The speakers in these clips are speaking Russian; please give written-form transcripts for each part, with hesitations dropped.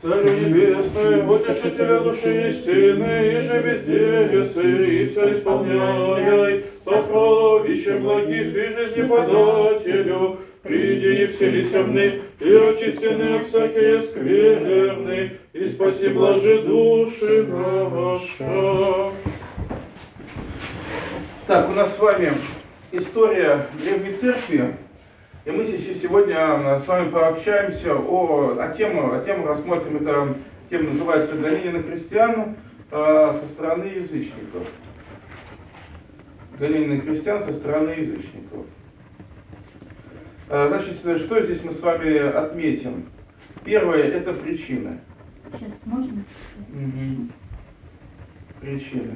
Царю небесный, утешителя души истины, и же везде есы, и все исполняй, сокровище благих и жизнеподателю, приди и вселися в них, и очистены всякие скверны, и спаси блажи души наша. Так, у нас с вами история Древней Церкви, и мы сегодня с вами пообщаемся тему рассмотрим, эта тема называется «Гонение на христиан со стороны язычников». Гонение на христиан со стороны язычников. Значит, что здесь мы с вами отметим? Первое – это причины. Сейчас можно? Угу. Причины.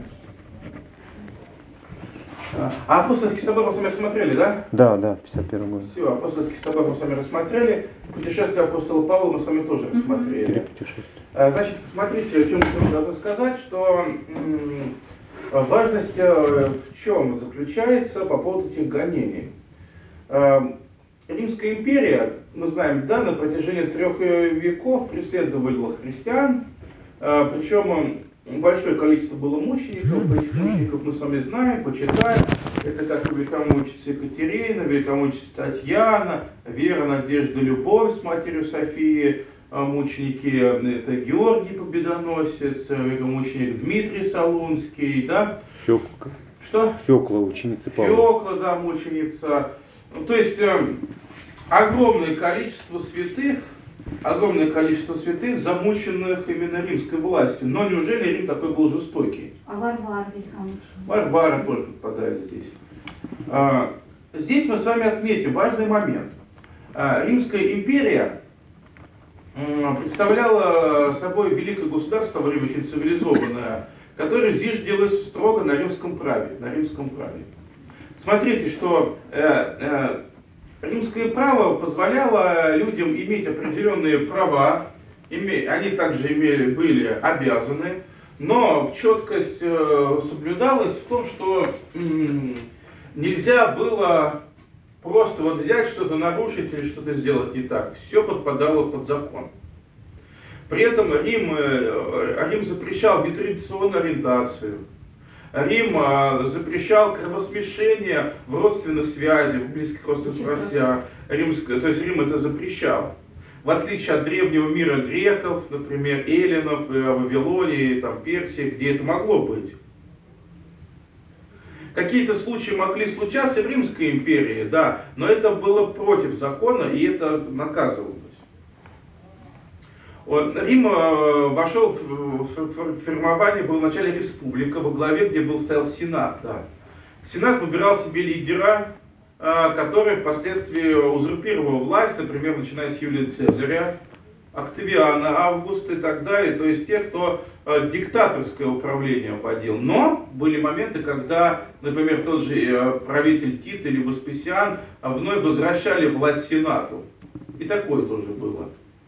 А апостольский собор мы с вами рассмотрели, да? Да, 51 год. Все, апостольский собор мы с вами рассмотрели. Путешествие апостола Павла мы с вами тоже рассмотрели. Значит, смотрите, о чем мы сегодня должны сказать, что важность в чем заключается по поводу этих гонений. Римская империя, мы знаем, да, на протяжении 3 веков преследовала христиан, причем большое количество было мучеников, этих мучеников мы с вами знаем, почитаем. Это как великомученица Екатерина, великомученица Татьяна, Вера, Надежда, Любовь с матерью Софии, мученики, это Георгий Победоносец, великомученик Дмитрий Солунский, да? Фёкла. Что? Фёкла, ученица Павла. Фёкла, да, мученица. Ну, то есть огромное количество святых, замученных именно римской властью. Но неужели Рим такой был жестокий? А Варвара великомученица? Варвара тоже попадает здесь. Здесь мы с вами отметим важный момент. Римская империя представляла собой великое государство, время очень цивилизованное, которое зиждилось строго на римском праве. Смотрите, что римское право позволяло людям иметь определенные права, они также были обязаны, но четкость соблюдалась в том, что нельзя было просто вот взять что-то нарушить или что-то сделать не так. Все подпадало под закон. При этом Рим запрещал нетрадиционную ориентацию. Рим запрещал кровосмешение в родственных связях, в близких родственных связях. То есть Рим это запрещал. В отличие от древнего мира греков, например, эллинов, Вавилонии, Персии, где это могло быть. Какие-то случаи могли случаться в Римской империи, да, но это было против закона, и это наказывалось. Рим вошел в формирование, был в начале республика, во главе, где стоял Сенат. Да. Сенат выбирал себе лидера, который впоследствии узурпировал власть, например, начиная с Юлия Цезаря, Октавиана, Августа и так далее, то есть тех, кто диктаторское управление вводил. Но были моменты, когда, например, тот же правитель Тит или Веспасиан вновь возвращали власть Сенату. И такое тоже было.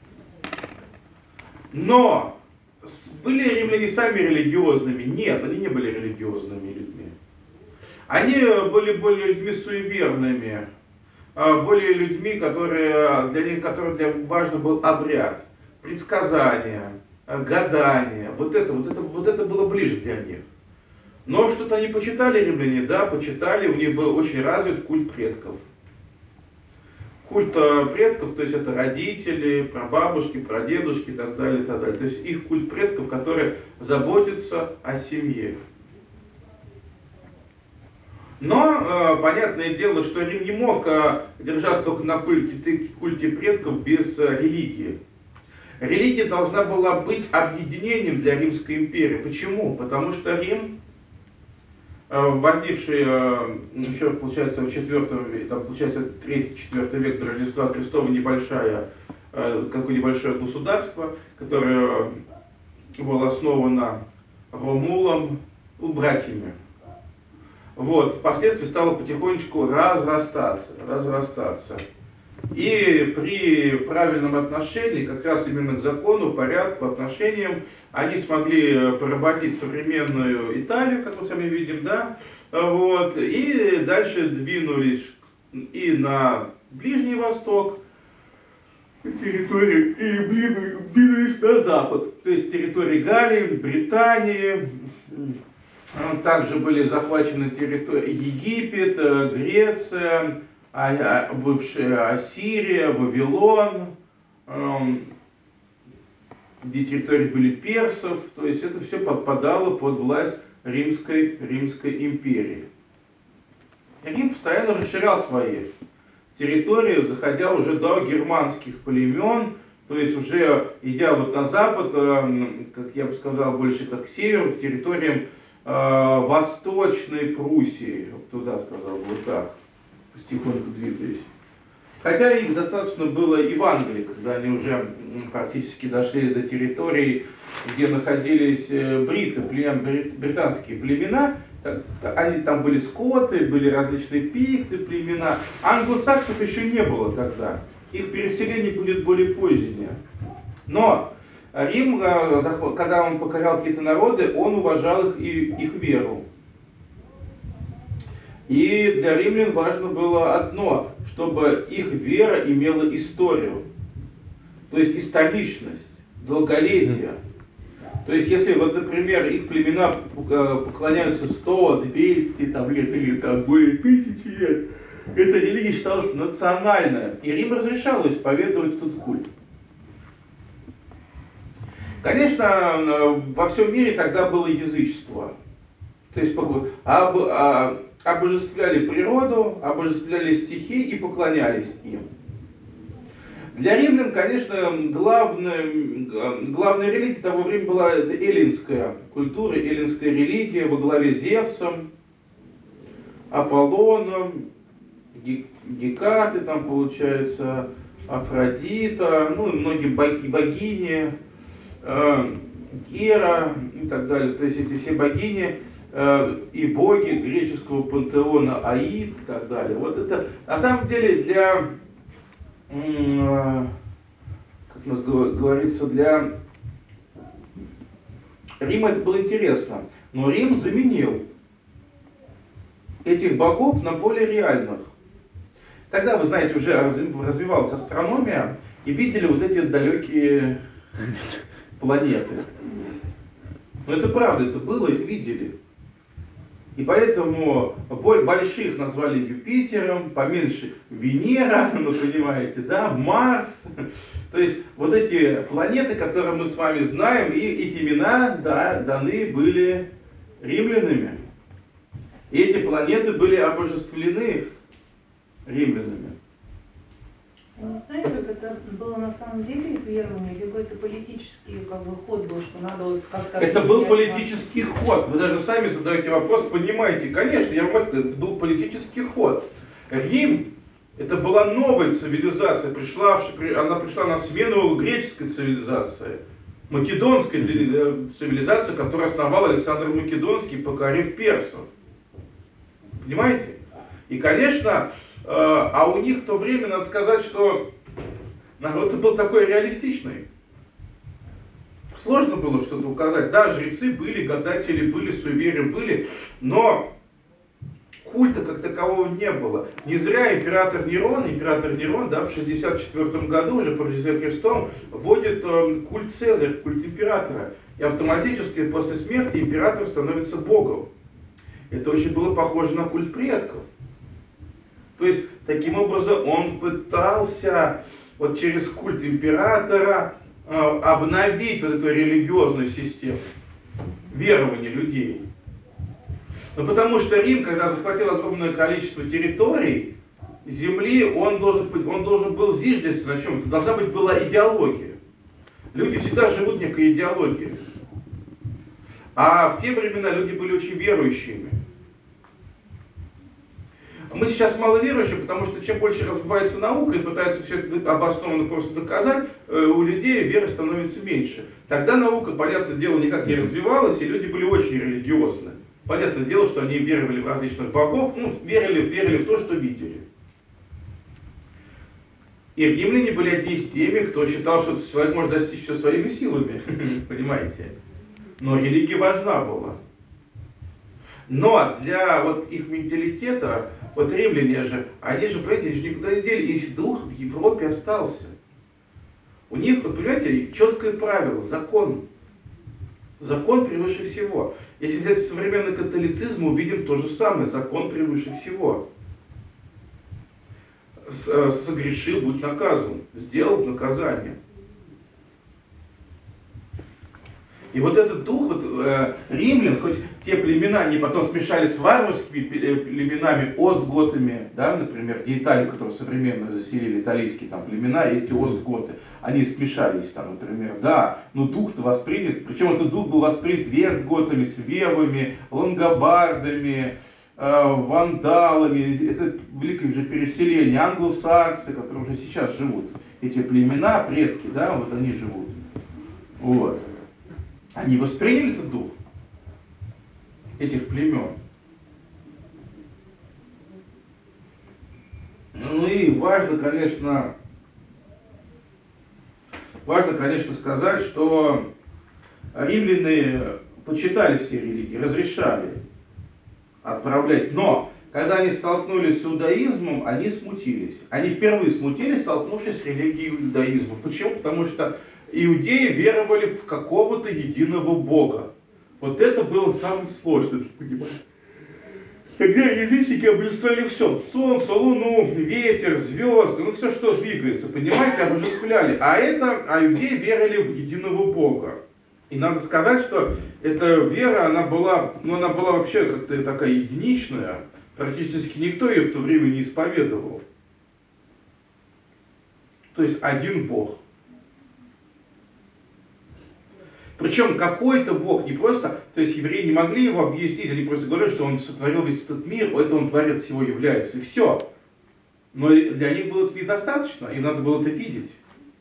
Но были римляне сами религиозными? Нет, они не были религиозными людьми. Они были более людьми суеверными, более людьми, для них важен был обряд, предсказания, гадания. Вот это было ближе для них. Но что-то они почитали римляне, да, почитали, у них был очень развит культ предков. Культ предков, то есть это родители, прабабушки, прадедушки и так далее, и так далее. То есть их культ предков, которые заботятся о семье. Но понятное дело, что Рим не мог держаться только на культе предков без религии. Религия должна была быть объединением для Римской империи. Почему? Потому что Рим, возникший еще, получается, в 3-4 век до Рождества Христова, какое небольшое государство, которое было основано Ромулом, братьями. Впоследствии стало потихонечку разрастаться. И при правильном отношении, как раз именно к закону, порядку, отношениям, они смогли поработить современную Италию, как мы сами видим, да, и дальше двинулись и на Ближний Восток, территории и двинулись на запад. То есть территории Галлии, Британии. Также были захвачены территории Египет, Греция, бывшая Ассирия, Вавилон, где территории были персов. То есть это все подпадало под власть Римской империи. Рим постоянно расширял свои территории, заходя уже до германских племен, то есть уже идя вот на запад, как я бы сказал, больше как к северу, к территориям Восточной Пруссии, вот туда сказал бы вот так, потихоньку двигаясь. Хотя их достаточно было и в Англии, когда они уже практически дошли до территорий, где находились бриты, британские племена. Они там были скоты, были различные пикты племена. Англосаксов еще не было тогда. Их переселение будет более позднее. Но Рим, когда он покорял какие-то народы, он уважал их веру. И для римлян важно было одно, чтобы их вера имела историю. То есть историчность, долголетие. То есть, если, вот, например, их племена поклоняются 100, 200 там, лет или там, более 1000 лет, эта религия считалась национальной. И Рим разрешал исповедовать этот культ. Конечно, во всем мире тогда было язычество. То есть обожествляли природу, обожествляли стихи и поклонялись им. Для римлян, конечно, главная религия того времени была это эллинская культура, эллинская религия во главе с Зевсом, Аполлоном, Гекаты, там получается, Афродита, ну и многие богини, Гера и так далее. То есть эти все богини и боги греческого пантеона, Аид и так далее. Вот это на самом деле для, как у нас говорится, для Рима это было интересно. Но Рим заменил этих богов на более реальных. Тогда, вы знаете, уже развивалась астрономия, и видели вот эти далекие планеты. Но это правда, это было, их видели. И поэтому больших назвали Юпитером, поменьше Венера, ну понимаете, да, Марс. То есть вот эти планеты, которые мы с вами знаем, и эти имена, да, даны были римлянами. И эти планеты были обожествлены римлянами. Знаете, как это было на самом деле их верование, или какой-то политический ход был, что надо вот как-то... Это был политический ход. Вы даже сами задаете вопрос, понимаете. Конечно, я вам говорю, это был политический ход. Рим, это была новая цивилизация, она пришла на смену греческой цивилизации. Македонской цивилизации, которую основал Александр Македонский, покорив персов. Понимаете? И, конечно, а у них в то время, надо сказать, что народ был такой реалистичный. Сложно было что-то указать. Да, жрецы были, гадатели были, суеверия были, но культа как такового не было. Не зря император Нерон, да, в 64 году, уже по Рождестве Христом, вводит культ Цезаря, культ императора. И автоматически после смерти император становится богом. Это очень было похоже на культ предков. То есть, таким образом, он пытался вот через культ императора обновить вот эту религиозную систему верования людей. Но потому что Рим, когда захватил огромное количество территорий, земли, он должен был зиждеться на чем-то. Должна быть была идеология. Люди всегда живут некой идеологией. А в те времена люди были очень верующими. Мы сейчас мало верующие, потому что чем больше развивается наука и пытаются все это обоснованно просто доказать, у людей веры становится меньше. Тогда наука, понятное дело, никак не развивалась, и люди были очень религиозны. Понятное дело, что они веровали в различных богов, верили в то, что видели. И римляне были одни из теми, кто считал, что человек может достичь все своими силами, понимаете. Но религия важна была. Но для вот их менталитета, вот римляне же, они же, понимаете, никуда не дели, их дух в Европе остался. У них, вот, понимаете, четкое правило, закон. Закон превыше всего. Если взять современный католицизм, мы увидим то же самое, закон превыше всего. Согрешил, будь наказан, сделал наказание. И вот этот дух римлян, хоть те племена, они потом смешались с варварскими племенами, остготами, да, например, и Италию, которую современно заселили итальянские там племена, и эти остготы, они смешались там, например, да, но дух-то воспринят, причем этот дух был воспринят вестготами, свевами, лангобардами, вандалами, это великое же переселение, англосаксы, которые уже сейчас живут, эти племена, предки, да, вот они живут, вот. Они восприняли этот дух этих племен. Ну и важно, конечно, сказать, что римляне почитали все религии, разрешали отправлять. Но когда они столкнулись с иудаизмом, они смутились. Они впервые смутились, столкнувшись с религией иудаизма. Почему? Потому что иудеи веровали в какого-то единого Бога. Вот это было самое сложное, понимаете? Когда язычники обожествляли все, солнце, луну, ветер, звезды, ну все, что двигается, понимаете, обожествляли. А иудеи верили в единого Бога. И надо сказать, что эта вера, она была вообще как-то такая единичная. Практически никто ее в то время не исповедовал. То есть один Бог. Причем какой-то Бог, не просто, то есть евреи не могли его объяснить, они просто говорили, что он сотворил весь этот мир, это он творец всего является, и все. Но для них было это недостаточно, им надо было это видеть.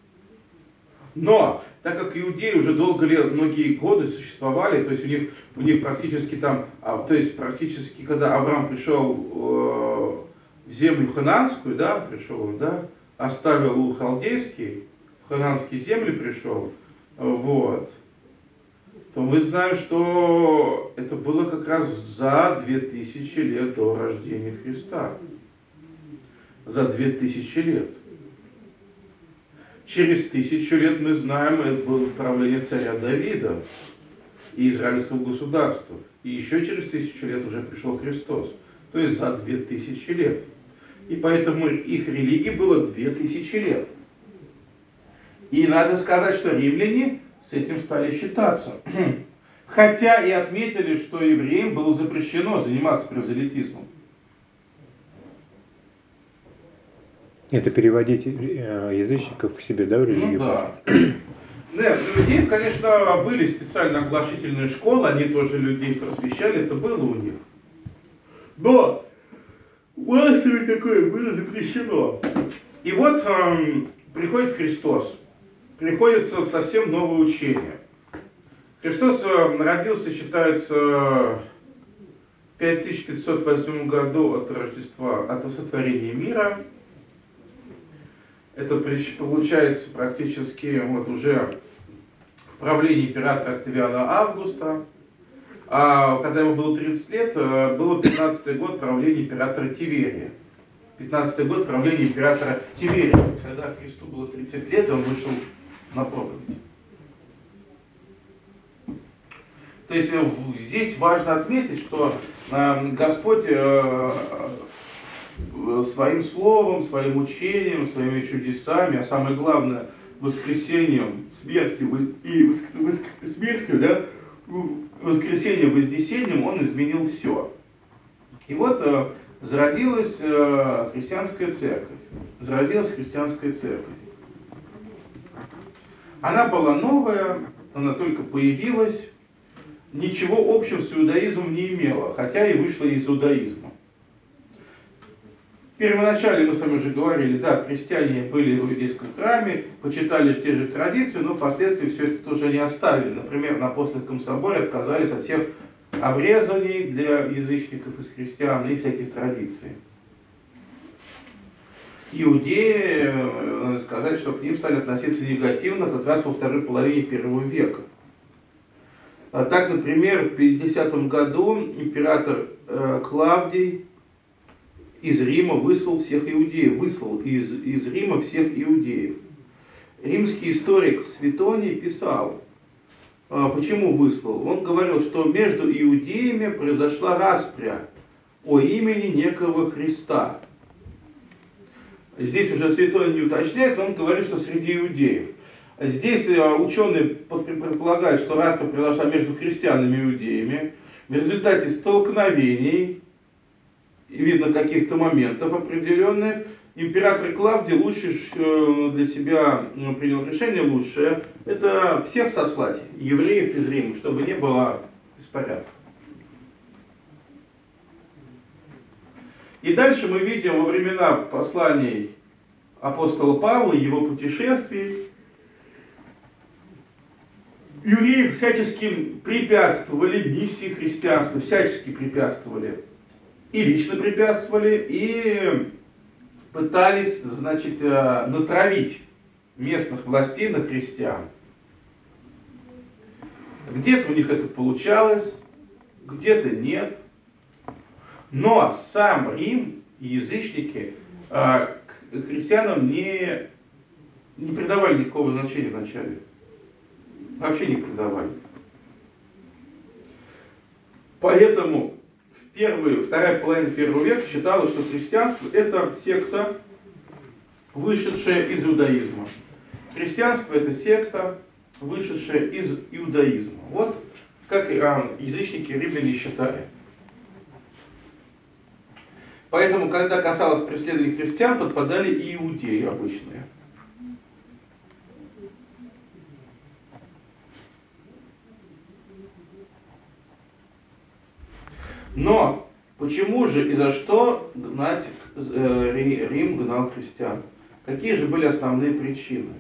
Но, так как иудеи уже долго лет, многие годы существовали, то есть у них практически там, то есть практически, когда Авраам пришел в землю хананскую, да, пришел, да, оставил Ур халдейский, в хананские земли пришел, вот, то мы знаем, что это было как раз за 2000 лет до рождения Христа. За 2000 лет. Через 1000 лет мы знаем, это было правление царя Давида и израильского государства. И еще через 1000 лет уже пришел Христос. То есть за 2000 лет. И поэтому их религии было 2000 лет. И надо сказать, что римляне с этим стали считаться. Хотя и отметили, что евреям было запрещено заниматься прозелитизмом. Это переводить язычников к себе, да, в религию? Ну да. Нет, у людей, конечно, были специально оглашительные школы, они тоже людей просвещали, это было у них. Но массовое такое было запрещено. И вот приходит Христос, приходится совсем новое учение. Христос родился, считается, в 5508 году от Рождества, от сотворения мира. Это получается практически вот уже в правлении императора Октавиана Августа. А когда ему было 30 лет, было 15-й год правления императора Тиверия. 15-й год правления императора Тиверия. Когда Христу было 30 лет, и он вышел на проповедь. То есть здесь важно отметить, что Господь своим словом, своим учением, своими чудесами, а самое главное, воскресением, смертью и смертью, да, воскресением, вознесением, он изменил все. И вот зародилась христианская церковь. Зародилась христианская церковь. Она была новая, она только появилась, ничего общего с иудаизмом не имела, хотя и вышла из иудаизма. Первоначале, мы с вами уже говорили, да, христиане были в иудейском храме, почитали те же традиции, но впоследствии все это тоже не оставили. Например, на апостольском соборе отказались от всех обрезаний для язычников из христиан и всяких традиций. Иудеи, надо сказать, что к ним стали относиться негативно как раз во второй половине первого века. Так, например, в 50 году император Клавдий из Рима выслал из Рима всех иудеев. римский историк Светоний писал, почему выслал. Он говорил, что между иудеями произошла распря о имени некого Христа. Здесь уже Светоний не уточняет, он говорит, что среди иудеев. Здесь ученые предполагают, что распря произошла между христианами и иудеями в результате столкновений, видно каких-то моментов определенных. Император Клавдий лучше для себя принял решение лучшее, это всех сослать, евреев из Рима, чтобы не было беспорядков. И дальше мы видим во времена посланий апостола Павла, его путешествий, евреи всячески препятствовали миссии христианства, всячески препятствовали. И лично препятствовали, и пытались, значит, натравить местных властей на христиан. Где-то у них это получалось, где-то нет. Но сам Рим и язычники к христианам не придавали никакого значения вначале. Вообще не придавали. Поэтому вторая половина первого века считалось, что христианство это секта, вышедшая из иудаизма. Христианство это секта, вышедшая из иудаизма. Вот как язычники римляне считали. Поэтому, когда касалось преследования христиан, подпадали и иудеи обычные. Но почему же и за что Рим гнал христиан? Какие же были основные причины?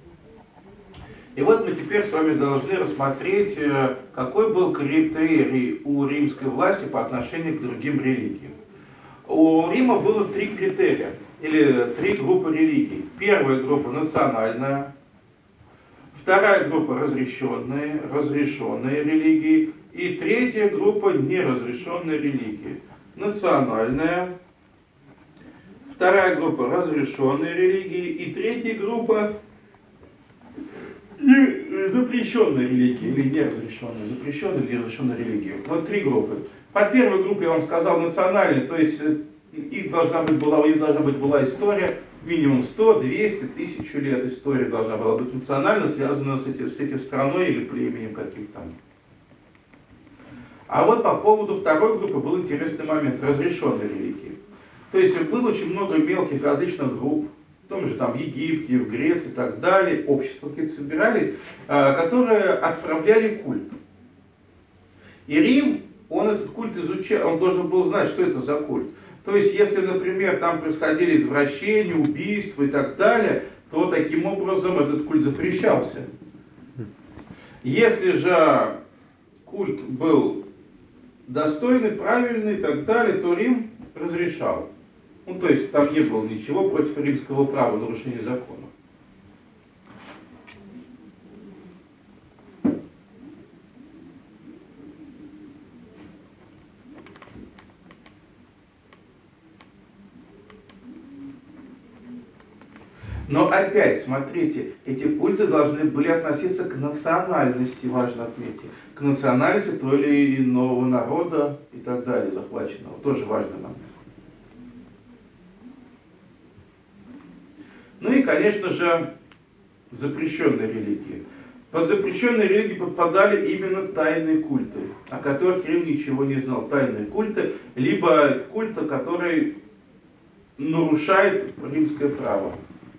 И вот мы теперь с вами должны рассмотреть, какой был критерий у римской власти по отношению к другим религиям. У Рима было 3 критерия, или 3 группы религий. Первая группа национальная, вторая группа разрешенные религии, и третья группа неразрешенные религии. Национальная, вторая группа разрешенные религии, и третья группа запрещенные религии, или неразрешенные, запрещенные или неразрешенные религии. Вот 3 группы. По первой группе я вам сказал национальные, то есть их должна быть была история, минимум 100, 200, 1000 лет история должна была быть национальна, связана с этой страной или племенем каким-то. А вот по поводу второй группы был интересный момент, разрешенной религии. То есть было очень много мелких различных групп, в том же там Египте, в Греции и так далее, общества какие-то собирались, которые отправляли культ. И Рим, он этот культ изучал, он должен был знать, что это за культ. То есть, если, например, там происходили извращения, убийства и так далее, то таким образом этот культ запрещался. Если же культ был достойный, правильный и так далее, то Рим разрешал. Ну, то есть, там не было ничего против римского права, нарушения закона. Но опять, смотрите, эти культы должны были относиться к национальности, важно отметить, к национальности того или иного народа и так далее, захваченного. Тоже важный момент. Ну и, конечно же, запрещенные религии. Под запрещенные религии подпадали именно тайные культы, о которых Рим ничего не знал. Тайные культы, либо культы, который нарушает римское право.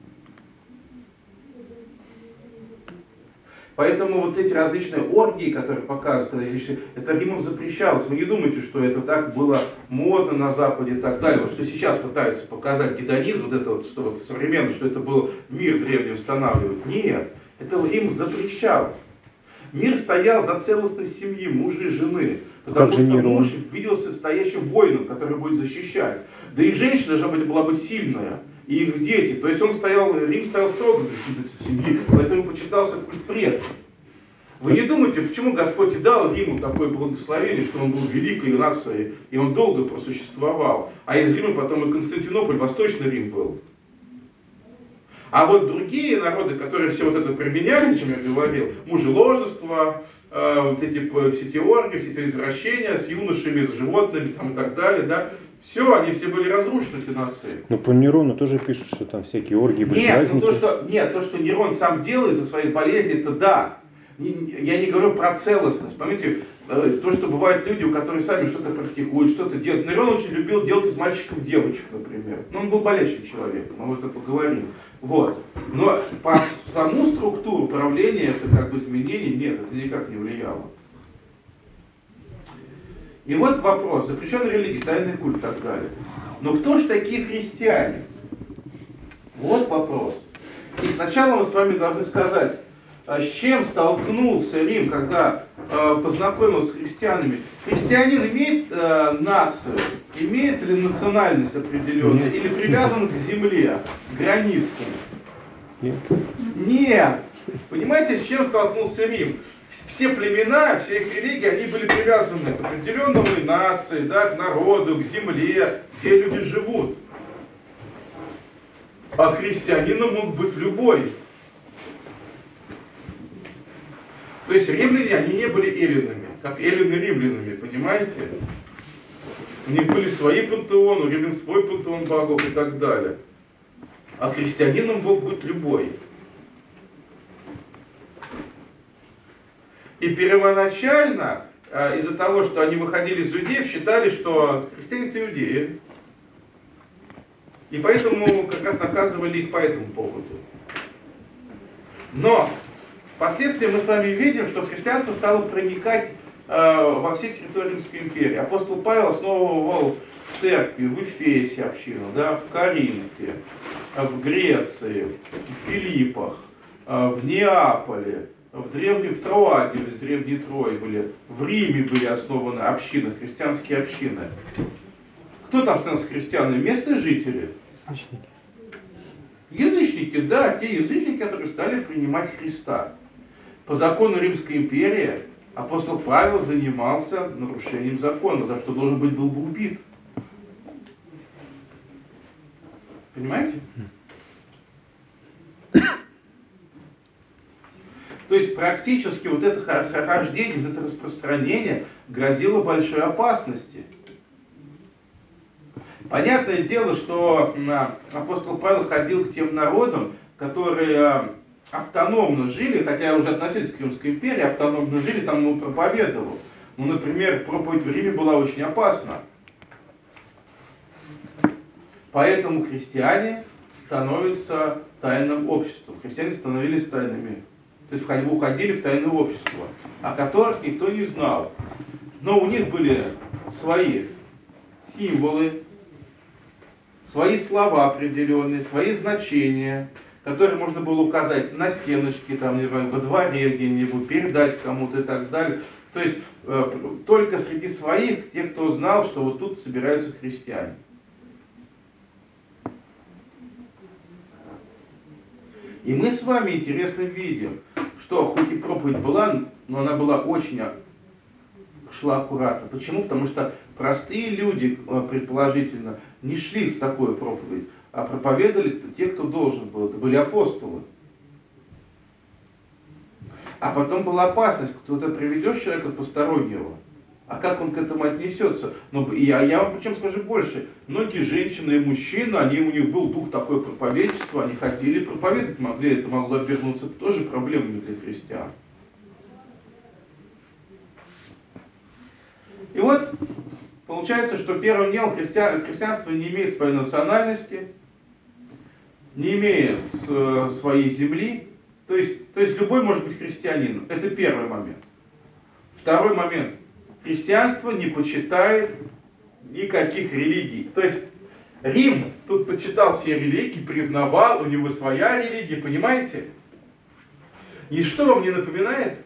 Поэтому вот эти различные оргии, которые показывают, это Римом запрещалось. Вы не думайте, что это так было модно на Западе и так далее. Вот что сейчас пытаются показать гедонизм, вот это вот, что вот современно, что это был мир древний устанавливать. Нет, это Рим запрещал. Мир стоял за целостность семьи, мужа и жены. Потому что муж виделся настоящим воином, который будет защищать. Да и женщина была быть сильная. И их дети. То есть Рим стоял строго за семьи, поэтому почитался культ предков. Вы не думайте, почему Господь и дал Риму такое благословение, что он был великой нацией, и он долго просуществовал. А из Рима потом и Константинополь, Восточный Рим был. А вот другие народы, которые все вот это применяли, о чем я говорил, мужеложество, вот эти все эти оргии, все эти извращения с юношами, с животными там, и так далее, да, все, они все были разрушены, эти нации. Но по Нерону тоже пишут, что там всякие оргии, Нет, ну буржуазники. то, что Нерон сам делал из-за своих болезней, это да. Я не говорю про целостность. Понимаете, то, что бывают люди, у которых сами что-то практикуют, что-то делают. Нерон очень любил делать из мальчиков девочек, например. Но он был болящим человеком, мы об этом поговорим. Вот. Но по саму структуру правления, это как бы изменений нет, это никак не влияло. И вот вопрос, запрещенная религия, тайный культ и так далее. Но кто же такие христиане? Вот вопрос. И сначала мы с вами должны сказать, с чем столкнулся Рим, когда познакомился с христианами. Христианин имеет нацию, имеет ли национальность определенную, или привязан к земле, к границам? Нет. Нет. Понимаете, с чем столкнулся Рим? Все племена, все их религии, они были привязаны к определенной нации, да, к народу, к земле, где люди живут. А христианином мог быть любой. То есть римляне, они не были эллинами, как эллины римлянами, понимаете? У них были свои пантеоны, у римлян свой пантеон богов и так далее. А христианином мог быть любой. И первоначально, из-за того, что они выходили из иудеев, считали, что христиане это иудеи. И поэтому как раз наказывали их по этому поводу. Но впоследствии мы с вами видим, что христианство стало проникать во все территории Римской империи. Апостол Павел основывал церкви в Эфесе общину, да, в Коринфе, в Греции, в Филиппах, в Неаполе, в Троаде, в Древней Трое были, в Риме были основаны общины, христианские общины. Кто там становился христианами? Местные жители. Язычники, да, те язычники, которые стали принимать Христа. По закону Римской империи апостол Павел занимался нарушением закона, за что должен был бы убит. Понимаете? То есть практически вот это хождение, вот это распространение грозило большой опасности. Понятное дело, что апостол Павел ходил к тем народам, которые автономно жили, хотя уже относились к Римской империи, автономно жили, там он проповедовал. Ну, например, проповедь в Риме была очень опасна. Поэтому христиане становятся тайным обществом. Христиане становились тайными. То есть уходили в тайное общество, о которых никто не знал. Но у них были свои символы, свои слова определенные, свои значения, которые можно было указать на стеночке, там, во дворе где-нибудь, передать кому-то и так далее. То есть только среди своих, те, кто знал, что вот тут собираются христиане. И мы с вами интересно видим, что хоть и проповедь была, но она была очень шла аккуратно. Почему? Потому что простые люди, предположительно, не шли в такую проповедь, а проповедовали те, кто должен был. Это были апостолы. А потом была опасность, кто-то приведешь человека постороннего, а как он к этому отнесется? Но я вам причем скажу больше. Многие женщины и мужчины, у них был дух такое проповедчество, они хотели проповедовать, это могло обернуться тоже проблемами для христиан. И вот получается, что первым делом христианство не имеет своей национальности, не имеет своей земли. То есть любой может быть христианином. Это первый момент. Второй момент. Христианство не почитает никаких религий. То есть Рим тут почитал все религии, признавал, у него своя религия, понимаете? И что вам не напоминает?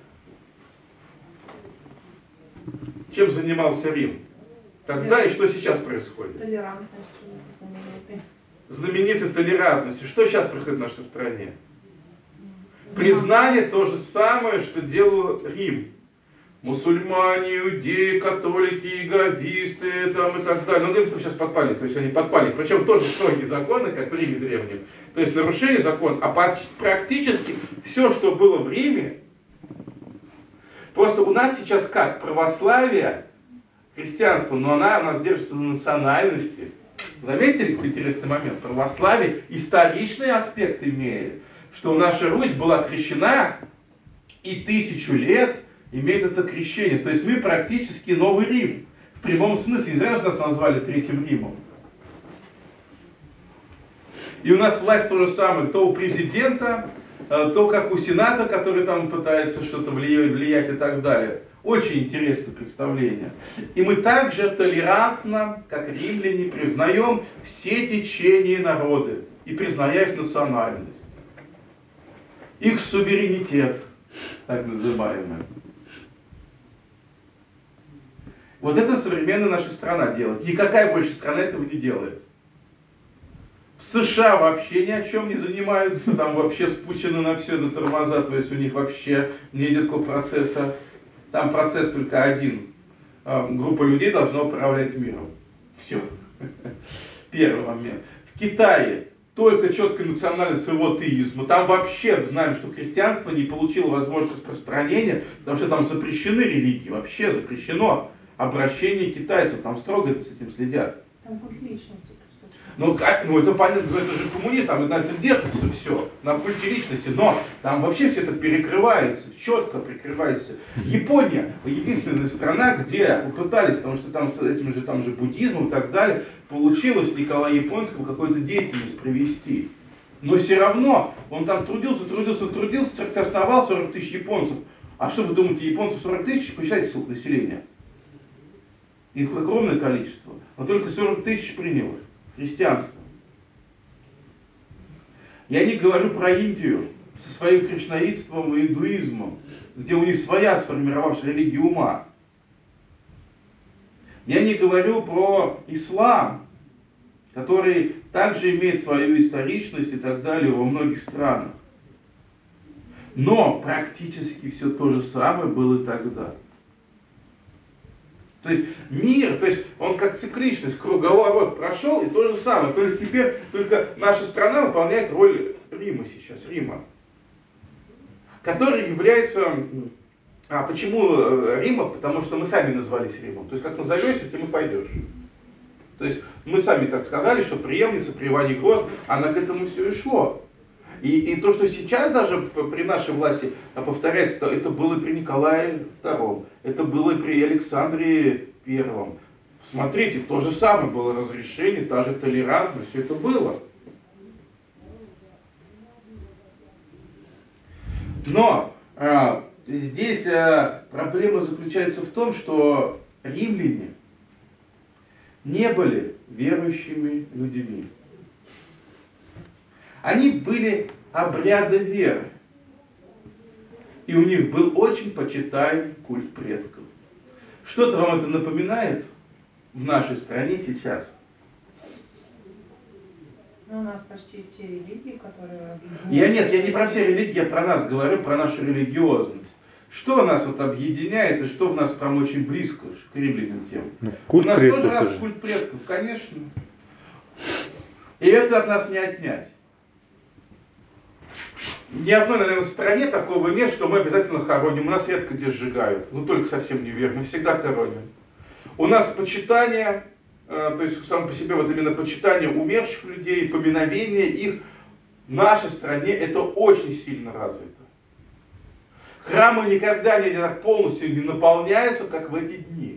Чем занимался Рим? Тогда и что сейчас происходит? Толерантность знаменитый. Знаменитая толерантность. Что сейчас происходит в нашей стране? Признание то же самое, что делал Рим. мусульмане, иудеи, католики, иеговисты там, и так далее. Ну, иеговисты сейчас подпали, то есть они подпали. Причем тоже строгие законы, как в Риме древнем. То есть нарушение закона, а практически все, что было в Риме, просто у нас сейчас как? Православие, христианство, но она у нас держится на национальности. Заметили, какой интересный момент? Православие историчный аспект имеет, что наша Русь была крещена и 1000 лет имеет это крещение. То есть мы практически новый Рим. В прямом смысле. Не зря же нас назвали Третьим Римом. И у нас власть то же самое. То у президента, то как у Сената, который там пытается что-то влиять и так далее. Очень интересное представление. И мы также толерантно, как римляне, признаем все течения народы. И признаем их национальность. Их суверенитет, так называемый. Вот это современная наша страна делает. Никакая больше страна этого не делает. В США вообще ни о чем не занимаются, там вообще спущены на все это тормоза, то есть у них вообще не идет такого процесса. Там процесс только один. Группа людей должна управлять миром. Все. Первый момент. В Китае только четкая национальность своего теизма. Там вообще знаем, что христианство не получило возможность распространения, потому что там запрещены религии, вообще запрещено обращение китайцев, там строго с этим следят. Там культ личности. Ну это понятно, это же коммунизм, там на этом держится все, на культе личности, но там вообще все это перекрывается, четко прикрывается. Япония единственная страна, где попытались, потому что там с этим же, там же буддизмом и так далее, получилось Николая Японского какую-то деятельность провести. Но все равно он там трудился, церковь основал 40 тысяч японцев. А что вы думаете, японцев 40 тысяч? Посчитайте сколько населения. Их огромное количество, но только 40 тысяч приняло христианство. Я не говорю про Индию со своим кришнаитством и индуизмом, где у них своя сформировавшая религия ума. Я не говорю про ислам, который также имеет свою историчность и так далее во многих странах. Но практически все то же самое было и тогда. То есть мир, то есть он как цикличность, круговорот прошел и то же самое. То есть теперь только наша страна выполняет роль Рима сейчас, Рима, который является... А почему Рима? Потому что мы сами назвались Римом. То есть как назовешься, тем и пойдешь. То есть мы сами так сказали, что преемница при Иване Грозном, она к этому все и шло. И то, что сейчас даже при нашей власти повторяется, это было при Николае II, это было при Александре I. Смотрите, то же самое было разрешение, та же толерантность, все это было. Но здесь проблема заключается в том, что римляне не были верующими людьми. Они были обряда веры. И у них был очень почитаемый культ предков. Что-то вам это напоминает в нашей стране сейчас? Ну, у нас почти все религии, которые объединяют. Я не про все религии, я про нас говорю, про нашу религиозность. Что нас вот объединяет и что в нас прям очень близко к римлянам тем? Культ у нас предков тоже раз тоже. культ предков, конечно. И это от нас не отнять. Ни одной, наверное, стране такого нет, что мы обязательно хороним. У нас редко где сжигают. Ну, только совсем неверно. Всегда хороним. У нас почитание, то есть само по себе вот именно почитание умерших людей, поминовение их в нашей стране это очень сильно развито. Храмы никогда не так полностью не наполняются, как в эти дни.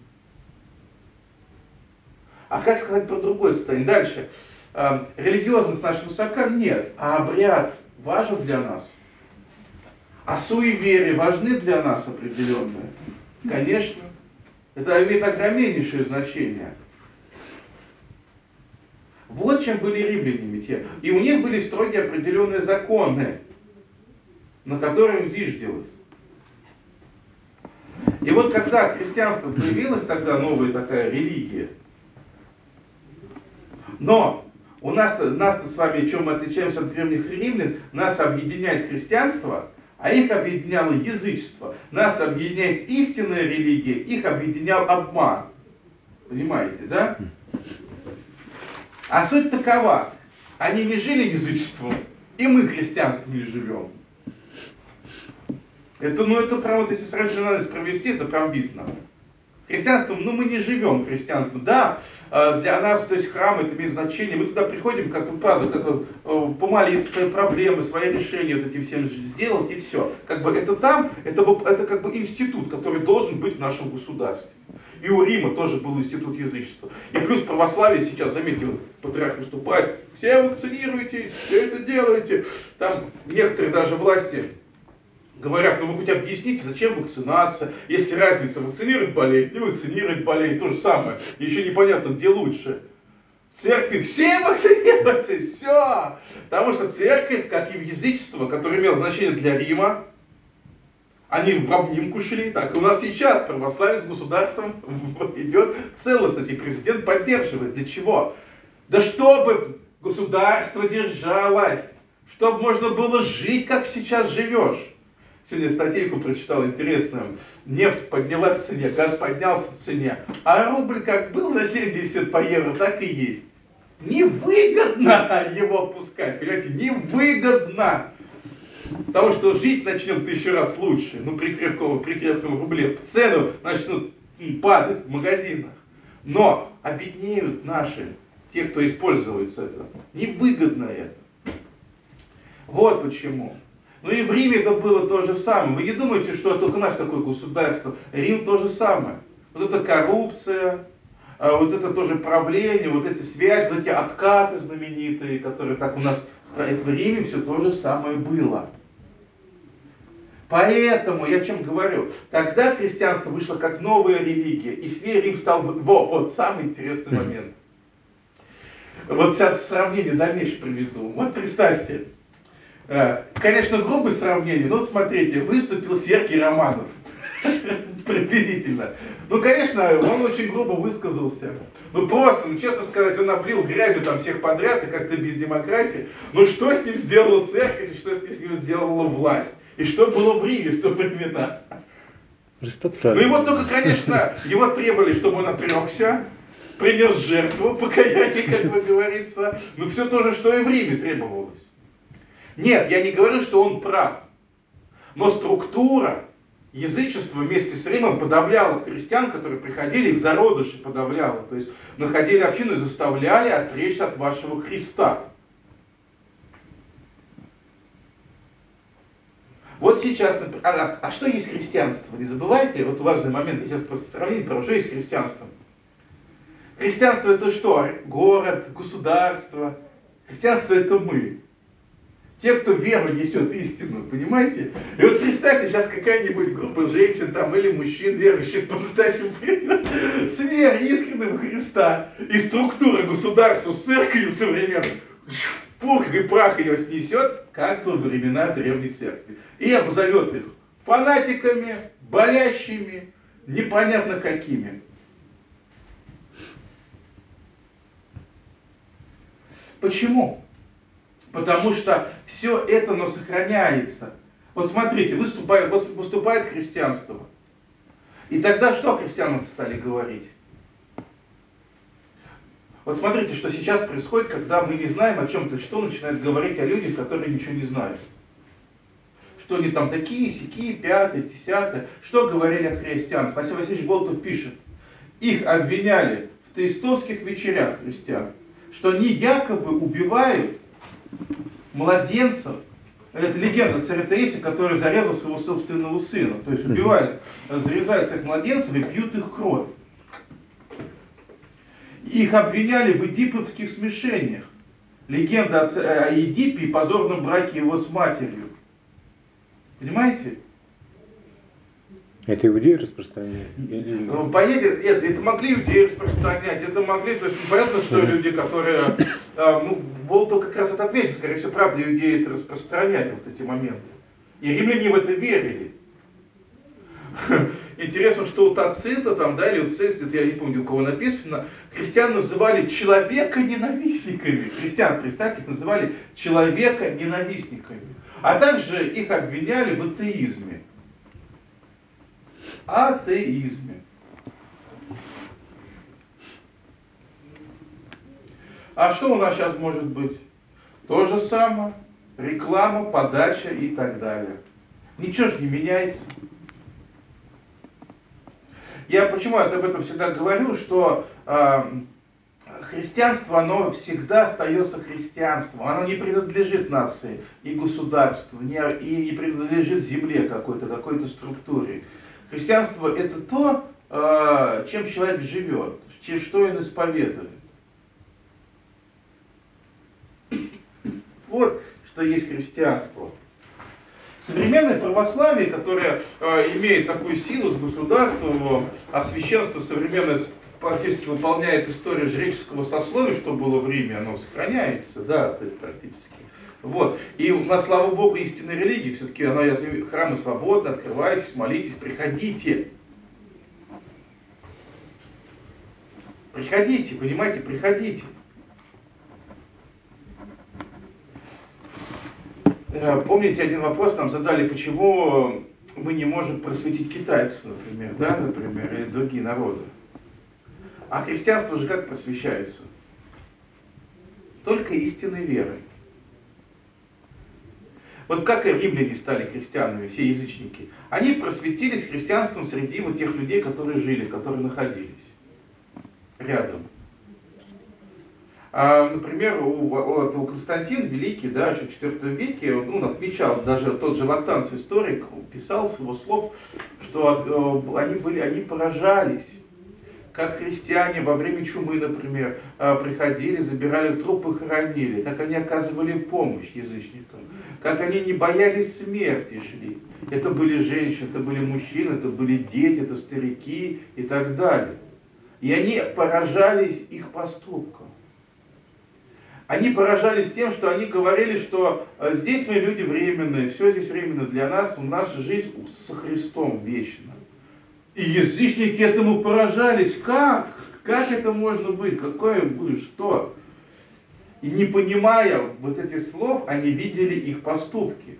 А как сказать про другое состояние? Дальше. Религиозность наша высока? Нет. А обряд важен для нас? А суеверия важны для нас определенные? Конечно. Это имеет огромнейшее значение. Вот чем были римляне те. И у них были строгие определенные законы, на которых зиждилось. И вот когда христианство появилось, тогда новая такая религия, но нас-то с вами, чем мы отличаемся от древних римлян, нас объединяет христианство, а их объединяло язычество. Нас объединяет истинная религия, их объединял обман. Понимаете, да? А суть такова. Они не жили язычеством, и мы христианством не живем. Это прям вот, если сразу анализ провести, это прям видно. Христианством, мы не живем христианством. Да, для нас, то есть храм, это имеет значение. Мы туда приходим, как бы, правда, помолиться, свои проблемы, свои решения, вот эти всем сделать, и все. Как бы это там, это как бы институт, который должен быть в нашем государстве. И у Рима тоже был институт язычества. И плюс православие сейчас, заметьте, вот патриарх выступает, все вакцинируйтесь, все это делаете. Там некоторые даже власти говорят, ну вы хоть объясните, зачем вакцинация, если разница вакцинировать болезнь, не вакцинировать болезнь, то же самое. Еще непонятно, где лучше. В церкви все вакцинируются, все. Потому что церковь, как и в язычество, которое имело значение для Рима, они в обнимку шли, так и у нас сейчас православие с государством идет целостность, и президент поддерживает. Для чего? Да чтобы государство держалось, чтобы можно было жить, как сейчас живешь. Сегодня статейку прочитал интересную. Нефть поднялась в цене, газ поднялся в цене, а рубль как был за 70 по евро, так и есть. Невыгодно его опускать, понимаете, невыгодно. Потому что жить начнем 1000 раз лучше, при крепком рубле. Цену начнут падать в магазинах. Но обеднеют наши, те, кто используется это. Невыгодно это. Вот почему. И в Риме это было то же самое. Вы не думаете, что только наше такое государство. Рим то же самое. Вот это коррупция, вот это тоже правление, вот эти связи, вот эти откаты знаменитые, которые так у нас в Риме, все то же самое было. Поэтому, я о чем говорю, тогда христианство вышло как новая религия, и с ней Рим стал, вот самый интересный момент. Вот сейчас сравнение дальнейшее приведу. Вот представьте, конечно, грубое сравнение, но вот смотрите, выступил Сергей Романов. Приблизительно. Конечно, он очень грубо высказался. Просто, честно сказать, он облил грязью там всех подряд и как-то без демократии. Что с ним сделала церковь и что с ним сделала власть? И что было в Риме в то времена? Его только, конечно, его требовали, чтобы он отрекся, принес жертву, покаяние, как бы говорится. Все то же, что и в Риме требовалось. Нет, я не говорю, что он прав. Но структура язычества вместе с Римом подавляла христиан, которые приходили, их зародыши подавляла. То есть находили общину и заставляли отречься от вашего Христа. Вот сейчас, а что есть христианство? Не забывайте, вот важный момент, я сейчас просто сравнение провожу, что есть христианство. Христианство это что? Город, государство. Христианство это мы. Те, кто веру несет истину, понимаете? И вот представьте, сейчас какая-нибудь группа женщин там, или мужчин, верующих по-настоящему придет, с верой искренним в Христа, и структура государства с церковью современной, пух и прах ее снесет, как во времена Древней Церкви. И обзовет их фанатиками, болящими, непонятно какими. Почему? Потому что все это, но сохраняется. Вот смотрите, выступает христианство. И тогда что о христианах стали говорить? Вот смотрите, что сейчас происходит, когда мы не знаем о чем-то, что начинают говорить о людях, которые ничего не знают. Что они там такие, сякие, пятые, десятые. Что говорили о христианах? Василий Васильевич Болтов пишет. Их обвиняли в таистовских вечерях христиан, что они якобы убивают младенцев. Это легенда царя Таисия, который зарезал своего собственного сына. То есть убивают, зарезают своих младенцев и пьют их кровь. Их обвиняли в эдиповских смешениях. Легенда о Эдипе и позорном браке его с матерью. Понимаете? Это иудеи распространяют? Понятие, нет, это могли иудеи распространять, это могли, то есть понятно, что люди, которые, Болтов как раз это отметил, скорее всего, правда, иудеи это распространяли, вот эти моменты. И римляне в это верили. Интересно, что у Тацита, или у Цезаря, я не помню, у кого написано, христиан называли человека-ненавистниками. Христиан, представьте, их называли человека-ненавистниками. А также их обвиняли в атеизме. Атеизме. А что у нас сейчас может быть? То же самое. Реклама, подача и так далее. Ничего же не меняется. Я почему об этом всегда говорю, что христианство, оно всегда остается христианством. Оно не принадлежит нации и государству, и не принадлежит земле какой-то структуре. Христианство это то, чем человек живет, что он исповедует. Вот что есть христианство. Современное православие, которое имеет такую силу с государством, а священство современное практически выполняет историю жреческого сословия, что было в Риме, оно сохраняется, да, то есть практически. Вот. И у нас, слава Богу, истинная религия, все-таки храмы свободны, открывайтесь, молитесь, приходите. Приходите, понимаете, приходите. Помните, один вопрос нам задали, почему мы не можем просветить китайцев, например, да, например, и другие народы. А христианство же как просвещается? Только истинной верой. Вот как и римляне стали христианами, все язычники. Они просветились христианством среди вот тех людей, которые жили, которые находились рядом. Например, у Константин Великий, да, еще в IV веке, он отмечал, даже тот же Лактанц, историк, писал с его слов, что они поражались, как христиане во время чумы, например, приходили, забирали трупы, хоронили, как они оказывали помощь язычникам, как они не боялись смерти шли. Это были женщины, это были мужчины, это были дети, это старики и так далее. И они поражались их поступкам. Они поражались тем, что они говорили, что здесь мы люди временные, все здесь временно для нас, у нас жизнь со Христом вечна. И язычники этому поражались. Как? Как это можно быть? Какое бы, что? И не понимая вот этих слов, они видели их поступки.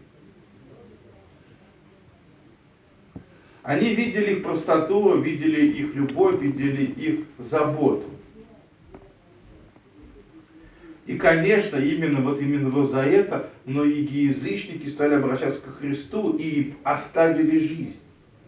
Они видели их простоту, видели их любовь, видели их заботу. И, конечно, именно вот за это многие язычники стали обращаться к Христу и оставили жизнь.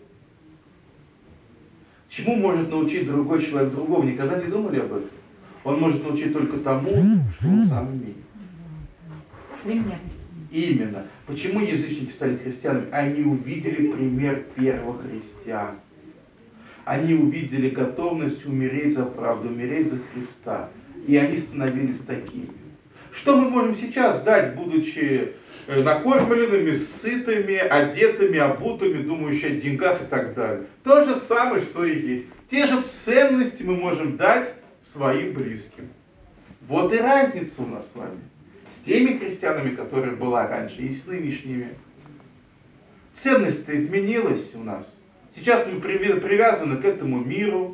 Чему может научить другой человек другого? Никогда не думали об этом? Он может научить только тому, что он сам имеет. Пример. Именно. Почему язычники стали христианами? Они увидели пример первых христиан. Они увидели готовность умереть за правду, умереть за Христа. И они становились такими. Что мы можем сейчас дать, будучи накормленными, сытыми, одетыми, обутыми, думающими о деньгах и так далее? То же самое, что и есть. Те же ценности мы можем дать своим близким. Вот и разница у нас с вами. С теми христианами, которые была раньше, и с нынешними. Ценность-то изменилась у нас. Сейчас мы привязаны к этому миру.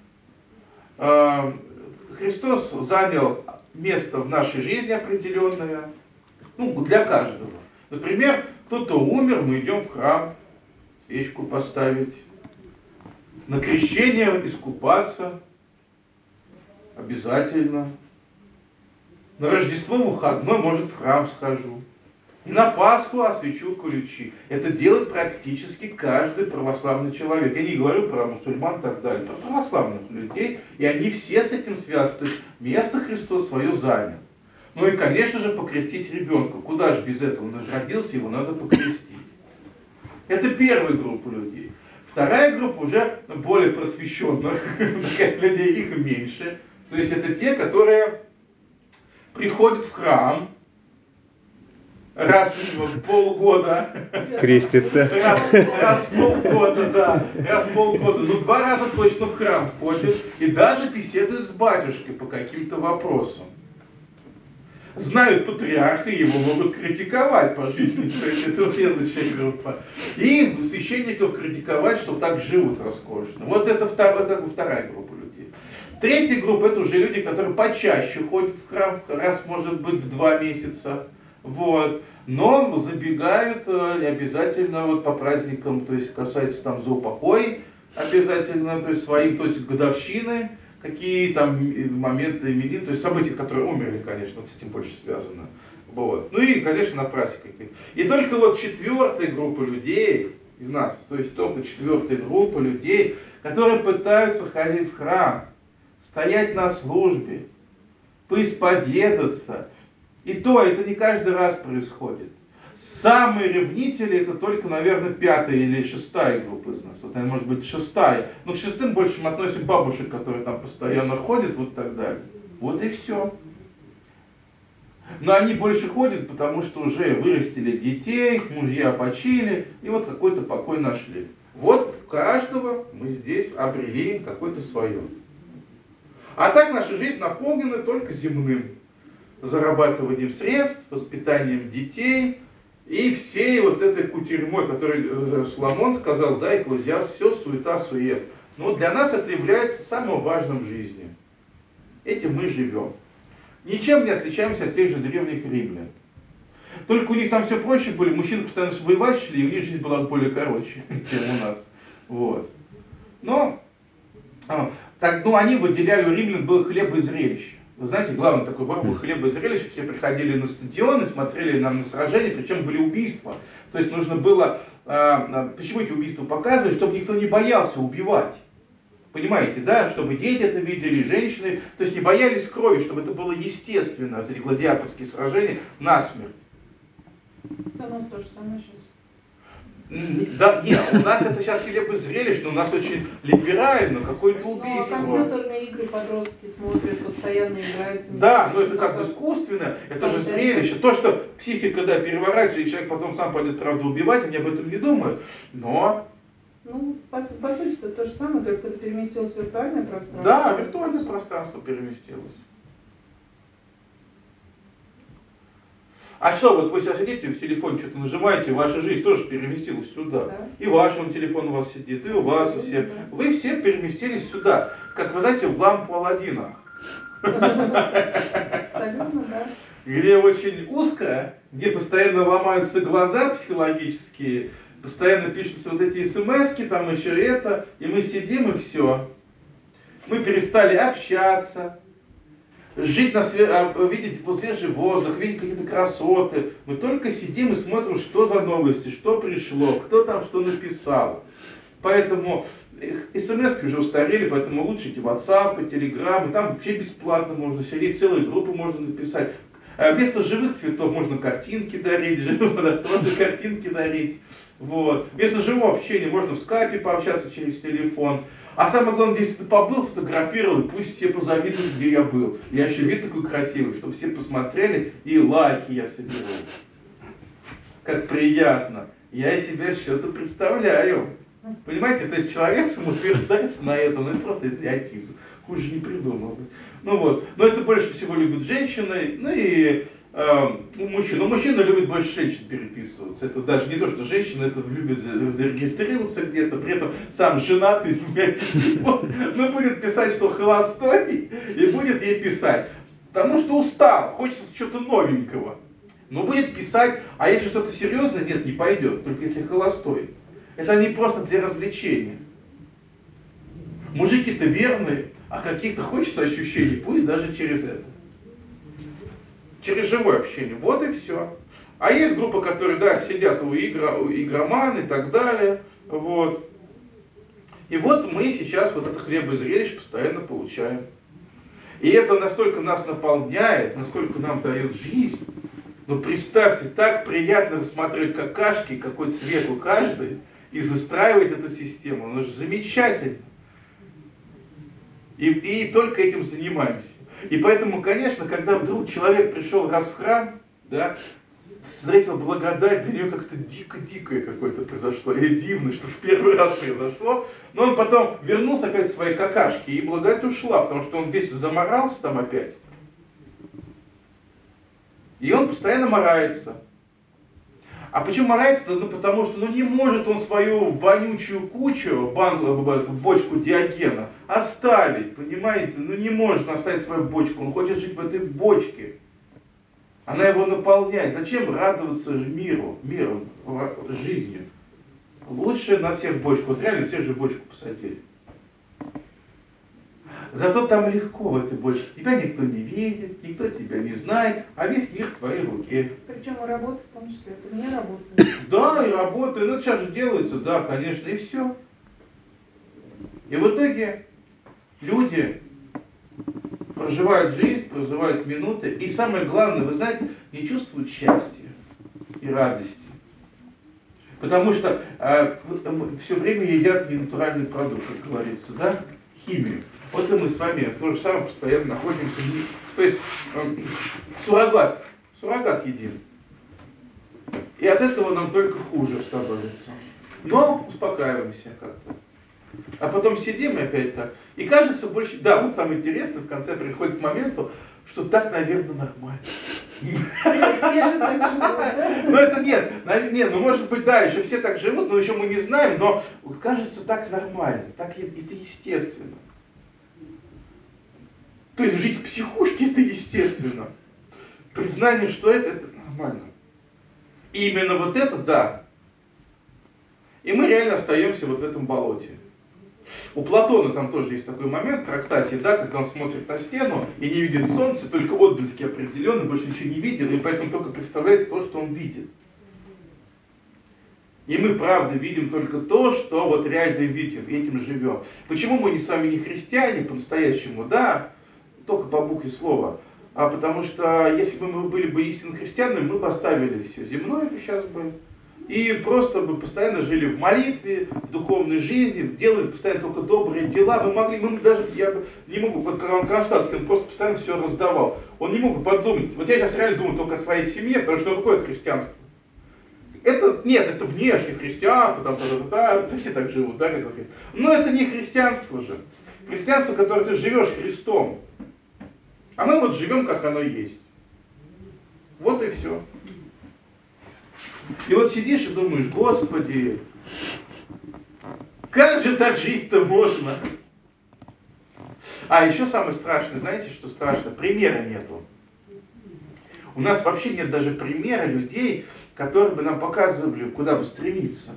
Христос занял место в нашей жизни определенное, для каждого. Например, кто-то умер, мы идем в храм, свечку поставить. На крещение искупаться обязательно. На Рождество выходной, может, в храм схожу. На Пасху освячу куличи. Это делает практически каждый православный человек. Я не говорю про мусульман и так далее, про православных людей. И они все с этим связаны. То есть место Христос свое занял. Ну и, конечно же, покрестить ребенка. Куда же без этого? Он же родился, его надо покрестить. Это первая группа людей. Вторая группа уже более просвещенных людей, их меньше. То есть это те, которые приходят в храм, раз в полгода. Крестится. Раз в полгода, да. Раз в полгода. 2 раза точно в храм ходят. И даже беседуют с батюшкой по каким-то вопросам. Знают патриарха, его могут критиковать по жизни. То есть это следующая группа. И священников критиковать, что так живут роскошно. Вот это вторая группа людей. Третья группа это уже люди, которые почаще ходят в храм, раз может быть в 2 месяца. Вот. но забегают обязательно вот по праздникам, то есть касается там заупокой обязательно, то есть своим, то есть годовщины, какие там моменты именин, то есть события, которые умерли, конечно, с этим больше связано. Вот. Ну и, конечно, на праздниках. И только вот четвертая группа людей из нас, то есть только четвертая группа людей, которые пытаются ходить в храм, стоять на службе, поисповедаться. И то это не каждый раз происходит. Самые ревнители это только, наверное, пятая или шестая группа из нас. Вот, наверное, может быть, шестая. Но к шестым больше мы относим бабушек, которые там постоянно ходят, вот так далее. Вот и все. Но они больше ходят, потому что уже вырастили детей, мужья почили, и вот какой-то покой нашли. Вот каждого мы здесь обрели какое-то свое. А так наша жизнь наполнена только земным. Зарабатыванием средств, воспитанием детей и всей вот этой кутерьмой, которую Соломон сказал, да, Экклезиаст, все суета, сует. Но для нас это является самым важным в жизни. Этим мы живем. Ничем не отличаемся от тех же древних римлян. Только у них там все проще были, мужчины постоянно воевать шли, и у них жизнь была более короче, чем у нас. Вот. Но они выделяли, у римлян было хлеб и зрелище. Вы знаете, главное такой был хлеб и зрелище, все приходили на стадионы, смотрели нам на сражения, причем были убийства. То есть нужно было, почему эти убийства показывать, чтобы никто не боялся убивать. Понимаете, да, чтобы дети это видели, женщины, то есть не боялись крови, чтобы это было естественно, это гладиаторские сражения насмерть. Да, у нас то же самое сейчас. Да, нет, у нас это сейчас хлеб и зрелище, но у нас очень либерально, какое-то убийство. Ну, а компьютерные игры подростки смотрят, постоянно играют. Да, но это как бы искусственно, это же зрелище. То, что психика, да, переворачивает, и человек потом сам пойдет, правда, убивать, они об этом не думают, но... Ну, по сути, это то же самое, только это переместилось в виртуальное пространство. Да, виртуальное пространство переместилось. А что, вот вы сейчас сидите в телефоне, что-то нажимаете, ваша жизнь тоже переместилась сюда. Да. И ваш вон телефон у вас сидит, и у вас, и все. Да. Вы все переместились сюда, как вы знаете, в лампу Аладдина. Абсолютно, да. Где очень узко, где постоянно ломаются глаза психологические, постоянно пишутся вот эти смс-ки, там еще это, и мы сидим и все. Мы перестали общаться, жить видеть свежий воздух, видеть какие-то красоты. Мы только сидим и смотрим, что за новости, что пришло, кто там что написал. Поэтому смс-ки уже устарели, поэтому лучше эти WhatsApp, Telegram, там вообще бесплатно можно сидеть, целые группы можно написать. А вместо живых цветов можно картинки дарить, тоже картинки дарить. Вот. Вместо живого общения можно в скайпе пообщаться через телефон. А самое главное, если ты побыл, сфотографировал, и пусть все позавидуют, где я был. Я еще вид такой красивый, чтобы все посмотрели, и лайки я соберу. Как приятно. Я из себя что-то представляю. Понимаете, то есть человек самоутверждается на этом, ну это просто идиотизм. Хуже не придумал. Ну вот. Но это больше всего любят женщины, ну и мужчины. Но мужчины любят больше женщин переписываться. Это даже не то, что женщины это любят зарегистрироваться где-то, при этом сам женатый, но будет писать, что холостой, и будет ей писать. Потому что устал, хочется чего-то новенького. Но будет писать, а если что-то серьезное, нет, не пойдет, только если холостой. Это не просто для развлечения. Мужики-то верные, а каких-то хочется ощущений, пусть даже через это. Через живое общение. Вот и все. А есть группа, которые, да, сидят у игроман и так далее. Вот. И вот мы сейчас вот это хлеб и зрелище постоянно получаем. И это настолько нас наполняет, настолько нам дает жизнь. Но представьте, так приятно рассматривать какашки, какой цвет у каждой, и выстраивать эту систему. Оно же замечательно. И только этим занимаемся. И поэтому, конечно, когда вдруг человек пришел раз в храм, да, встретил благодать, для него как-то дико-дикое какое-то произошло, или дивно, что в первый раз произошло, но он потом вернулся опять в свои какашки, и благодать ушла, потому что он весь заморался там опять. И он постоянно морается. А почему морается? Ну, потому что не может он свою вонючую кучу, бочку Диогена, оставить, понимаете? Не может он оставить свою бочку, он хочет жить в этой бочке. Она его наполняет. Зачем радоваться миру, жизнью? Лучше на всех бочку. Вот реально все же в бочку посадили. Зато там легко в этой бочке. Тебя никто не видит, никто тебя не знает, а весь мир в твоей руке. Причем и работа в том числе. Это не работает. Да, и работает. Ну, сейчас же делается, да, конечно, и все. И в итоге люди проживают жизнь, проживают минуты, и самое главное, вы знаете, не чувствуют счастья и радости. Потому что все время едят ненатуральный продукт, как говорится, да, химию. Вот и мы с вами то же самое постоянно находимся в них. То есть суррогат едим. И от этого нам только хуже становится. Но успокаиваемся как-то. А потом сидим и опять так. И кажется больше... Да, вот самое интересное, в конце приходит к моменту, что так, наверное, нормально. Все же так живут, да? Ну это нет, ну может быть, да, еще все так живут, но еще мы не знаем, но кажется так нормально, так это естественно. То есть жить в психушке это естественно. Признание, что это нормально. И именно вот это, да. И мы реально остаемся вот в этом болоте. У Платона там тоже есть такой момент в трактате, да, когда он смотрит на стену и не видит солнца, только отблески определенные, больше ничего не видит, и поэтому только представляет то, что он видит. И мы, правда, видим только то, что вот реально видим, этим живем. Почему мы с вами не христиане по-настоящему, да, только по букве слова, а потому что если бы мы были бы истинно христианами, мы бы оставили все земное это сейчас бы, и просто бы постоянно жили в молитве, в духовной жизни, делали постоянно только добрые дела. Я бы не могу, вот как он Кронштадтский, он просто постоянно все раздавал. Он не мог бы подумать, вот я сейчас реально думаю только о своей семье, потому что какое христианство? Это внешнее христианство, все так живут, да, как говорят. Но это не христианство же. Христианство, которое ты живешь Христом. А мы вот живем, как оно есть. Вот и все. И вот сидишь и думаешь, Господи, как же так жить-то можно? А еще самое страшное, знаете, что страшно? Примера нету. У нас вообще нет даже примера людей, которые бы нам показывали, куда бы стремиться.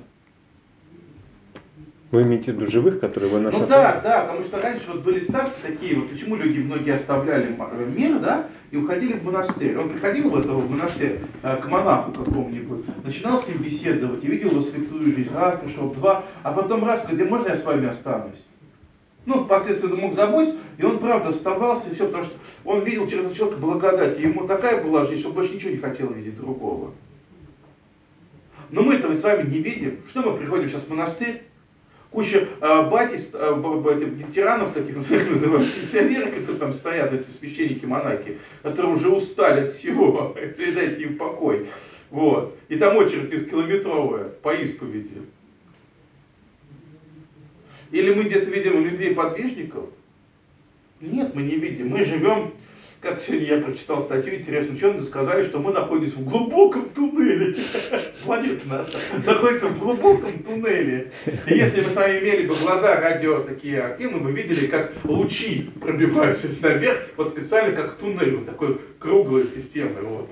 Вы имеете в виду живых, которые вы нас Да, потому что раньше вот были старцы такие, вот почему люди многие оставляли мир, да, и уходили в монастырь. Он приходил в монастырь к монаху какому-нибудь, начинал с ним беседовать и видел его святую жизнь. Раз пришел, два, а потом раз, говорит, можно я с вами останусь? Ну, впоследствии он мог забыть, и он правда оставался, и все, потому что он видел через этого человека благодать, и ему такая была жизнь, что больше ничего не хотел видеть другого. Но мы этого с вами не видим. Что мы приходим сейчас в монастырь? Куча ветеранов, таких называемых пенсионеров, которые там стоят, эти священники, монахи, которые уже устали от всего, передайте им покой. Вот. И там очередь их километровая по исповеди. Или мы где-то видим людей-подвижников? Нет, мы не видим. Мы живем, как сегодня я прочитал статью интересную, ученые сказали, что мы находимся в глубоком туннеле. Планета наша находится в глубоком туннеле. И если мы с вами имели бы глаза радио такие активные, мы бы видели, как лучи пробиваются наверх, вот специально как туннель, вот такой круглой системой. Вот.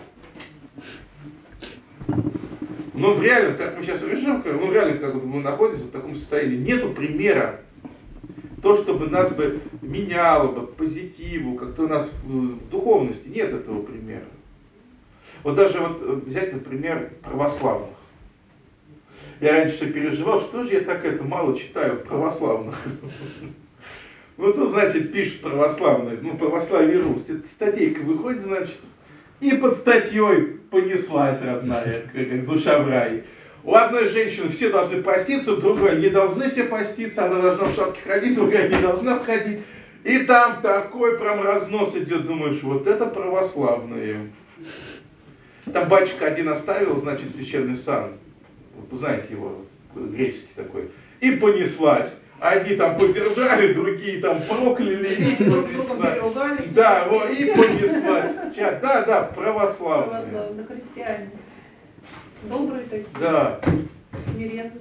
Но реально, как мы сейчас решим, реально, как вот мы находимся в таком состоянии, нету примера. То, чтобы нас бы меняло бы к позитиву, как-то у нас в духовности, нет этого примера. Вот даже вот взять, например, православных. Я раньше все переживал, что же я так мало читаю православных. Вот тут, значит, пишут православные, православие Русь, статейка выходит, значит, и под статьей понеслась родная, как душа в рай. У одной женщины все должны поститься, у другой не должны все поститься, она должна в шапке ходить, другая не должна входить. И там такой прям разнос идет, думаешь, вот это православные. Там батюшка один оставил, значит, священный сан, вот, знаете его, греческий такой, и понеслась. Одни там поддержали, другие там прокляли, и понеслась. Да, вот, и понеслась. Да, православные. Православные христиане. Добрые такие. Да. Смиренные.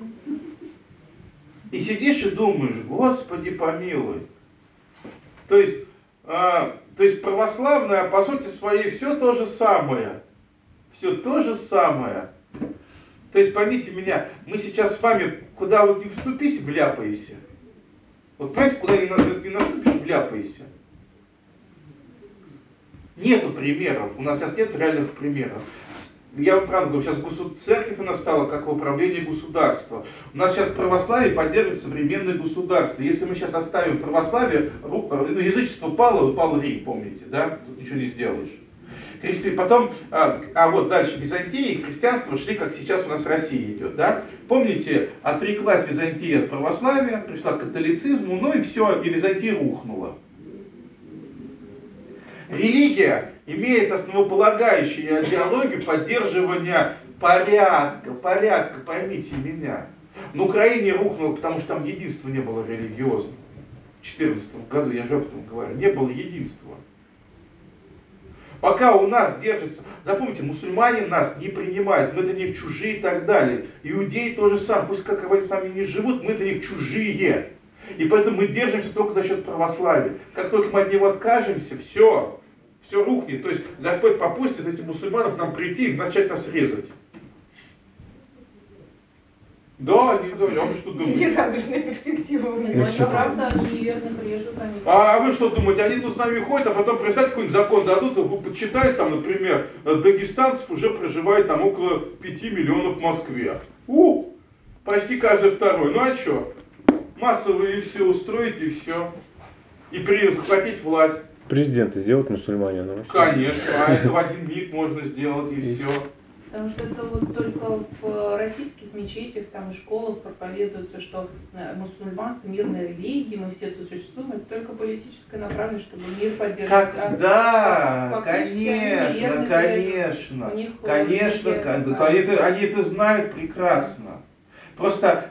И сидишь и думаешь, Господи помилуй. То есть православное, по сути своей, все то же самое. все то же самое. То есть, поймите меня, мы сейчас с вами, куда вот не вступись, вляпаешься. Вот понимаете, куда не наступишь, вляпаешься. Нету примеров, у нас сейчас нет реальных примеров. Я вам правда говорю, сейчас церковь у нас стала как в управлении государства. У нас сейчас православие поддерживает современное государство. Если мы сейчас оставим православие, язычество пало, упал Рим, помните, да? Тут ничего не сделаешь. Потом, вот дальше Византия и христианство шли, как сейчас у нас Россия идет, да? Помните, отреклась Византия от православия, пришла к католицизму, ну и все, и Византия рухнула. Религия имеет основополагающую идеологию поддерживания порядка, поймите меня. На Украине рухнуло, потому что там единства не было религиозного. В 2014 году, я же об этом говорю, не было единства. Пока у нас держится, запомните, мусульмане нас не принимают, мы для них чужие и так далее. Иудеи тоже самое, пусть как они сами не живут, мы для них чужие. И поэтому мы держимся только за счет православия. Как только мы от него откажемся, все рухнет. То есть Господь попустит этим мусульманам к нам прийти и начать нас резать. Да, а вы что думаете? Нерадужная перспектива у Ну, меня. это правда, они верно режут, они... А вы что думаете, они тут с нами ходят, а потом, представьте, какой-нибудь закон дадут, вы почитаете, там, например, дагестанцев уже проживает там около 5 миллионов в Москве. Почти каждый второй. Ну а что? Массовые все устроить и все. И захватить власть. Президента сделать мусульманина. Конечно, а это в один миг можно сделать и все. Потому что это вот только в российских мечетях, там и школах проповедуется, что мусульманство, мирная религия, мы все сосуществуем, это только политическая направленность, чтобы мир поддерживать. Да, конечно, они это знают прекрасно. Просто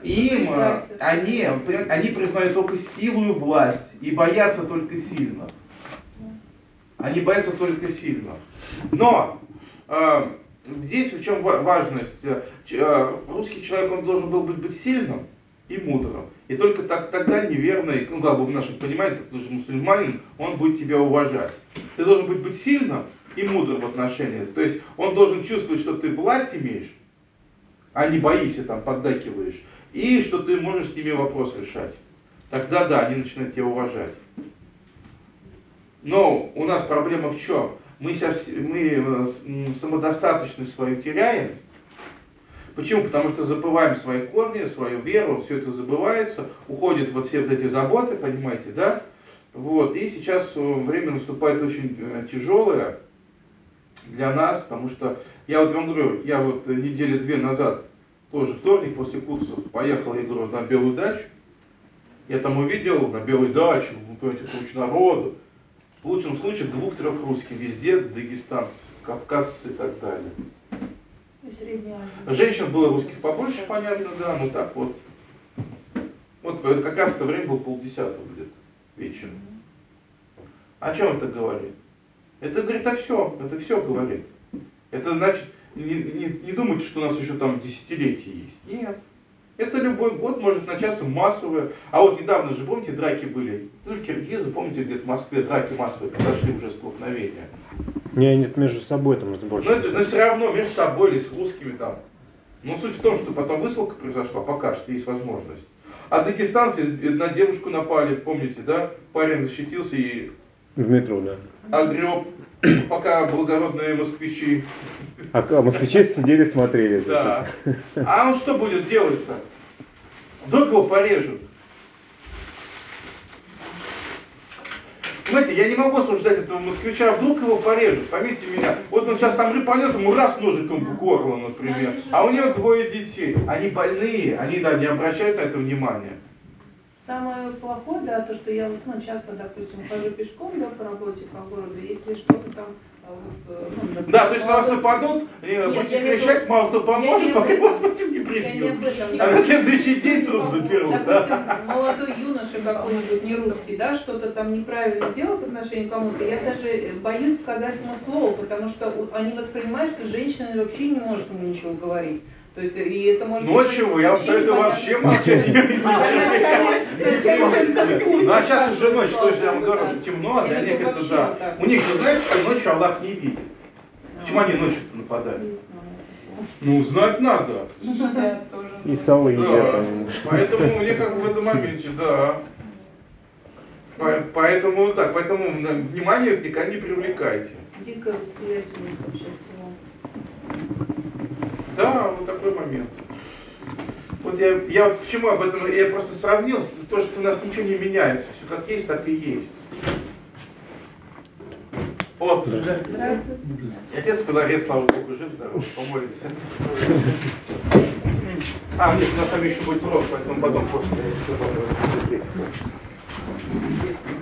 они признают только силу и власть и боятся только сильных. Они боятся только сильных. Но здесь в чем важность? Русский человек, он должен был быть сильным и мудрым. И только тогда неверный, в нашем понимании, ты же мусульманин, он будет тебя уважать. Ты должен быть сильным и мудрым в отношениях. То есть он должен чувствовать, что ты власть имеешь, а не боишься, там, поддакиваешь. И что ты можешь с ними вопрос решать. Тогда да, они начинают тебя уважать. Но у нас проблема в чем? Мы самодостаточность свою теряем. Почему? Потому что забываем свои корни, свою веру, все это забывается, уходят вот все вот эти заботы, понимаете, да? Вот, и сейчас время наступает очень тяжелое для нас, потому что, я вот вам говорю, я вот недели 2 назад, тоже вторник после курсов, поехал, я говорю, на Белую дачу. Я там увидел на Белой даче, кучу народу. В лучшем случае 2-3 русских, везде дагестанцы, кавказцы и так далее. Женщин было русских побольше, понятно, да, но так вот. Вот как раз это время было 9:30 где-то вечером. О чем это говорит? Это говорит это все говорит. Это значит, не думайте, что у нас еще там десятилетия есть. Нет. Это любой год может начаться массовое. А вот недавно же, помните, драки были? Киргизы, помните, где-то в Москве драки массовые произошли уже столкновения. Не, они между собой там разборки. Но все равно между собой или с русскими там. Но суть в том, что потом высылка произошла, пока что есть возможность. А дагестанцы на девушку напали, помните, да? Парень защитился и... В метро, да. Огреб, пока благородные москвичи. А москвичи сидели, смотрели. Да. А он что будет делать-то? Вдруг его порежут. Понимаете, я не могу осуждать этого москвича, а вдруг его порежут, поймите меня. Вот он сейчас там рыпанет, ему раз ножиком в горло, например. А у него 2 детей. Они больные, они, да, не обращают на это внимания. Самое плохое, да, то, что я вот, часто, допустим, хожу пешком, да, по работе, по городу, если что-то там... Да, то есть на вас нападут, будете кричать, мало кто поможет, пока вас потом не прибьют. А на следующий день труп заперут, допустим, да? молодой юноша какой-нибудь не русский, да, что-то там неправильно делает по отношению к кому-то, я даже боюсь сказать ему слово, потому что они воспринимают, что женщина вообще не может ему ничего говорить. То есть, и это может Ночью я вам советую вообще молчать. Ну а сейчас уже ночь, то есть я вам говорю, что темно, для них это да. У них же знаете, что ночью Аллах не видит. Почему они ночью-то нападают? Есть много. Ну, знать надо. И едят тоже. И совы едят. Да. они. Поэтому мне как бы в этом моменте, да. Поэтому, да, поэтому внимание никогда не привлекайте. Дикое восприятие у них вообще всего. Да, вот такой момент. Вот я вот почему об этом, я просто сравнил, то, что у нас ничего не меняется, все как есть, так и есть. Вот. Отец Филарет, слава Богу, жив, здоров, помолимся. Нет, у нас с вами еще будет урок, поэтому потом после.